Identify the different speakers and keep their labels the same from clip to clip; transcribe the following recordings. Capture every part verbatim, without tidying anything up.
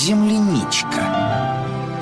Speaker 1: земляничка.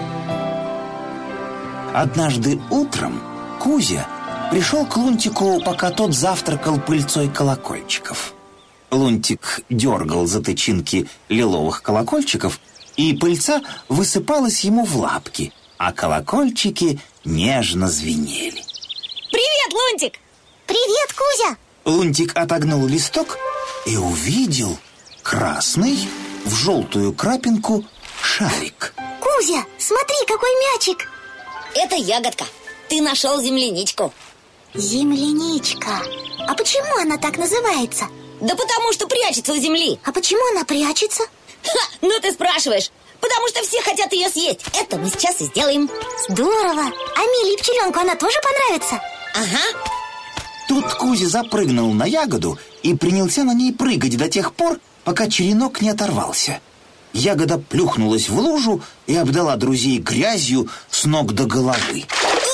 Speaker 1: Однажды утром Кузя пришел к Лунтику, пока тот завтракал пыльцой колокольчиков. Лунтик дергал за тычинки лиловых колокольчиков, и пыльца высыпалась ему в лапки, а колокольчики нежно звенели.
Speaker 2: Привет, Лунтик!
Speaker 3: Привет, Кузя!
Speaker 1: Лунтик отогнул листок и увидел красный в желтую крапинку шарик.
Speaker 3: Кузя, смотри, какой мячик!
Speaker 2: Это ягодка. Ты нашел земляничку.
Speaker 3: Земляничка. А почему она так называется?
Speaker 2: Да потому что прячется у земли.
Speaker 3: А почему она прячется?
Speaker 2: Ха, ну ты спрашиваешь. Потому что все хотят ее съесть. Это мы сейчас и сделаем.
Speaker 3: Здорово. А Миле и пчеленку она тоже понравится?
Speaker 2: Ага.
Speaker 1: Тут Кузя запрыгнул на ягоду и принялся на ней прыгать до тех пор, пока черенок не оторвался. Ягода плюхнулась в лужу и обдала друзей грязью с ног до головы.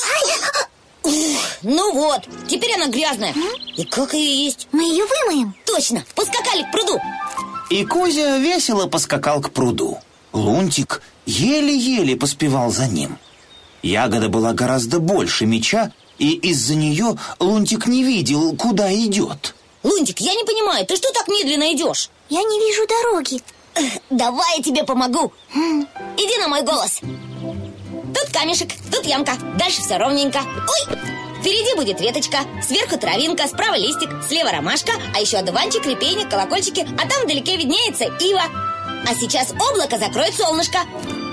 Speaker 2: Ну вот, теперь она грязная. И как ее есть?
Speaker 3: Мы ее вымоем.
Speaker 2: Точно, поскакали к пруду.
Speaker 1: И Кузя весело поскакал к пруду. Лунтик еле-еле поспевал за ним. Ягода была гораздо больше мяча, и из-за нее Лунтик не видел, куда идет.
Speaker 2: Лунтик, я не понимаю, ты что так медленно идешь?
Speaker 3: Я не вижу дороги.
Speaker 2: Давай я тебе помогу. Иди на мой голос. Тут камешек, тут ямка. Дальше все ровненько. Ой! Впереди будет веточка, сверху травинка, справа листик, слева ромашка, а еще одуванчик, репейник, колокольчики, а там вдалеке виднеется ива. А сейчас облако закроет солнышко.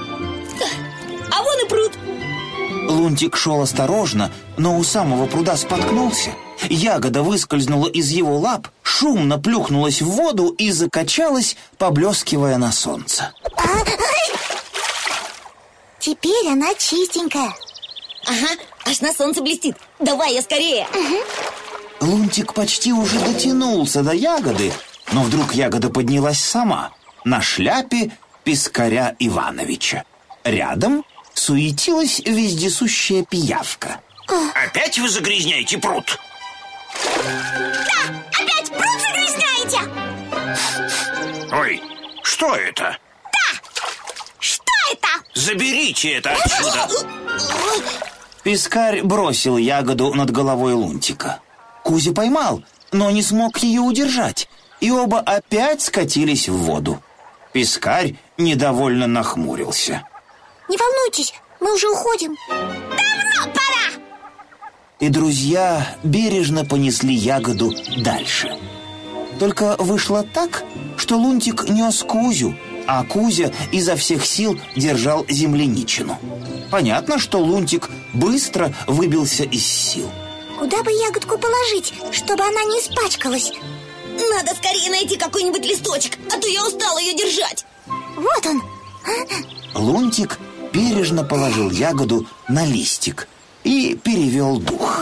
Speaker 2: А вон и пруд.
Speaker 1: Лунтик шел осторожно, но у самого пруда споткнулся. Ягода выскользнула из его лап, шумно плюхнулась в воду и закачалась, поблескивая на солнце.
Speaker 3: Теперь она чистенькая.
Speaker 2: Ага, аж на солнце блестит. Давай я скорее.
Speaker 3: Угу.
Speaker 1: Лунтик почти уже дотянулся до ягоды, но вдруг ягода поднялась сама на шляпе Пискаря Ивановича. Рядом суетилась вездесущая пиявка.
Speaker 4: Опять вы загрязняете пруд?
Speaker 3: Да, опять пруд загрязняете.
Speaker 4: Ой, что это?
Speaker 3: Да, что это?
Speaker 4: Заберите это отсюда.
Speaker 1: Пискарь бросил ягоду над головой Лунтика. Кузя поймал, но не смог ее удержать, и оба опять скатились в воду. Пискарь недовольно нахмурился.
Speaker 3: Не волнуйтесь, мы уже уходим. Давно пора.
Speaker 1: И друзья бережно понесли ягоду дальше. Только вышло так, что Лунтик нес Кузю, а Кузя изо всех сил держал земляничину. Понятно, что Лунтик быстро выбился из сил.
Speaker 3: Куда бы ягодку положить, чтобы она не испачкалась?
Speaker 2: Надо скорее найти какой-нибудь листочек, а то я устала ее держать.
Speaker 3: Вот он.
Speaker 1: Лунтик бережно положил ягоду на листик и перевел дух.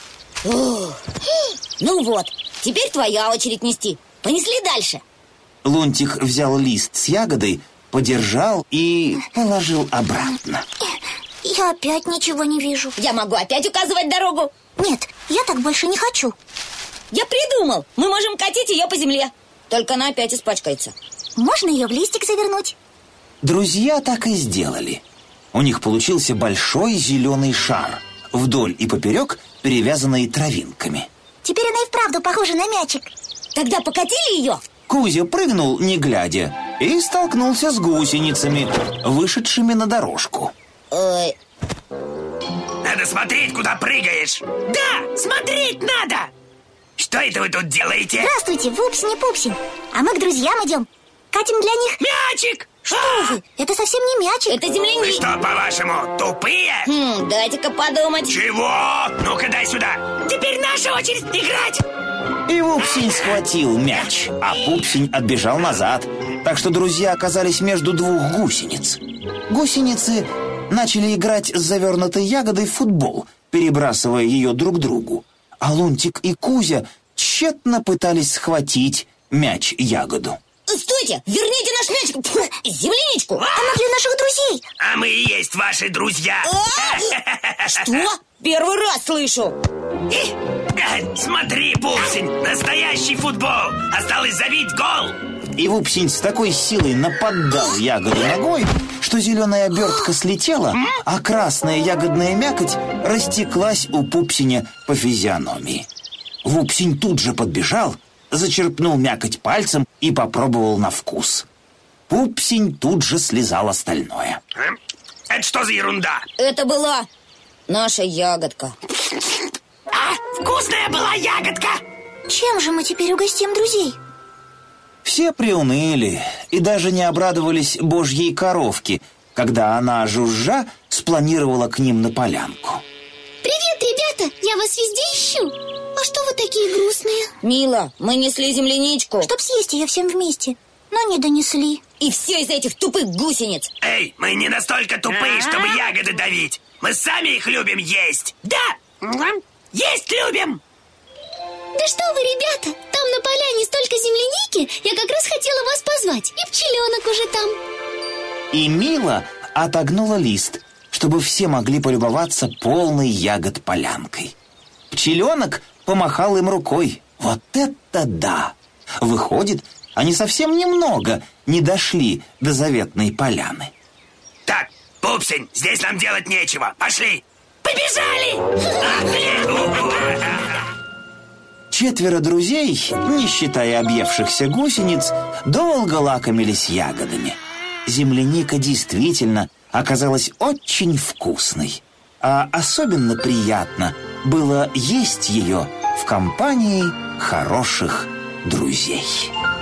Speaker 2: Ну вот, теперь твоя очередь нести. Понесли дальше.
Speaker 1: Лунтик взял лист с ягодой, подержал и положил обратно.
Speaker 3: Я опять ничего не вижу.
Speaker 2: Я могу опять указывать дорогу.
Speaker 3: Нет, я так больше не хочу.
Speaker 2: Я придумал, мы можем катить ее по земле. Только она опять испачкается.
Speaker 3: Можно ее в листик завернуть?
Speaker 1: Друзья так и сделали. У них получился большой зеленый шар, вдоль и поперек перевязанный травинками.
Speaker 3: Теперь она и вправду похожа на мячик.
Speaker 2: Тогда покатили ее.
Speaker 1: Кузя прыгнул, не глядя, и столкнулся с гусеницами, вышедшими на дорожку.
Speaker 2: Ой.
Speaker 4: Надо смотреть, куда прыгаешь. Да, смотреть надо. Что это вы тут делаете?
Speaker 3: Здравствуйте, Вупсень-Пупсень. А мы к друзьям идем. Катим для них...
Speaker 4: Мячик!
Speaker 3: Что вы? Это совсем не мячик.
Speaker 2: Это
Speaker 4: Вы
Speaker 2: земляничка.
Speaker 4: что, по-вашему, тупые?
Speaker 2: Хм, дайте-ка подумать.
Speaker 4: Чего? Ну-ка дай сюда. Теперь наша очередь играть.
Speaker 1: И Вупсень схватил мяч, а Пупсень отбежал назад. Так что друзья оказались между двух гусениц. Гусеницы начали играть с завернутой ягодой в футбол, перебрасывая ее друг другу. А Лунтик и Кузя тщетно пытались схватить мяч-ягоду.
Speaker 2: Стойте, верните наш мяч. Фу, земляничку.
Speaker 3: Она для наших друзей.
Speaker 4: А мы и есть ваши друзья.
Speaker 2: Что? Первый раз слышу.
Speaker 4: Смотри, Пупсень, настоящий футбол. Осталось забить гол.
Speaker 1: И Вупсень с такой силой наподдал ягоду ногой, что зеленая обертка слетела, а красная ягодная мякоть растеклась у Пупсеня по физиономии. Вупсень тут же подбежал, зачерпнул мякоть пальцем и попробовал на вкус. Пупсень тут же слезал остальное.
Speaker 4: Это что за ерунда?
Speaker 2: Это была наша ягодка.
Speaker 4: А, вкусная была ягодка!
Speaker 3: Чем же мы теперь угостим друзей?
Speaker 1: Все приуныли и даже не обрадовались божьей коровке, когда она, жужжа, спланировала к ним на полянку.
Speaker 3: Привет, ребята! Я вас везде ищу. А что вы такие грустные?
Speaker 2: Мила, мы несли земляничку.
Speaker 3: Чтоб съесть ее всем вместе, но не донесли.
Speaker 2: И все из-за этих тупых гусениц.
Speaker 4: Эй, мы не настолько тупые, чтобы ягоды давить. Мы сами их любим есть. Да, есть любим.
Speaker 3: Да что вы, ребята, там на поляне столько земляники. Я как раз хотела вас позвать. И пчеленок уже там.
Speaker 1: И Мила отогнула лист, чтобы все могли полюбоваться полной ягод полянкой. Пчеленок помахал им рукой. Вот это да! Выходит, они совсем немного не дошли до заветной поляны.
Speaker 4: Так, Пупсень, здесь нам делать нечего. Пошли. Побежали!
Speaker 1: Четверо друзей, не считая объевшихся гусениц, долго лакомились ягодами. Земляника действительно оказалась очень вкусной, а особенно приятно было есть ее в компании хороших друзей.